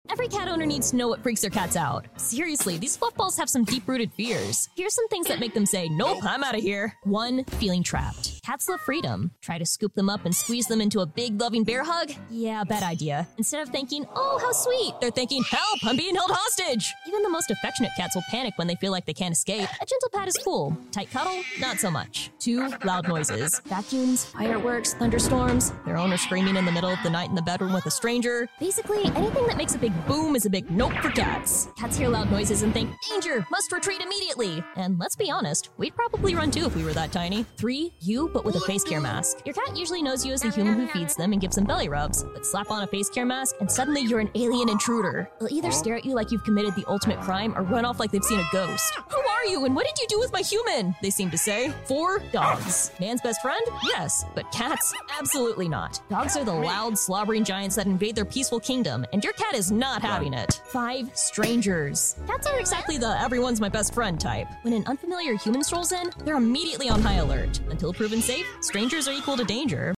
Every cat owner needs to know what freaks their cats out. Seriously, these fluff balls have some deep-rooted fears. Here's some things that make them say, nope, I'm out of here. 1. Feeling trapped. Cats love freedom. Try to scoop them up and squeeze them into a big, loving bear hug? Yeah, bad idea. Instead of thinking, oh, how sweet, they're thinking, help, I'm being held hostage. Even the most affectionate cats will panic when they feel like they can't escape. A gentle pat is cool. Tight cuddle? Not so much. 2. Loud noises. Vacuums, fireworks, thunderstorms, their owner screaming in the middle of the night in the bedroom with a stranger. Basically, anything that makes a big boom is a big nope for cats. Cats hear loud noises and think, danger, must retreat immediately. And let's be honest, we'd probably run too if we were that tiny. 3. You, but with a face care mask. Your cat usually knows you as the human who feeds them and gives them belly rubs, but slap on a face care mask and suddenly you're an alien intruder. They'll either stare at you like you've committed the ultimate crime or run off like they've seen a ghost. Who are you and what did you do with my human? They seem to say. 4. Dogs. Man's best friend? Yes, but cats? Absolutely not. Dogs are the loud, slobbering giants that invade their peaceful kingdom, and your cat is not having it. 5. Strangers. Cats aren't exactly the everyone's my best friend type. When an unfamiliar human strolls in, they're immediately on high alert. Until proven safe, strangers are equal to danger.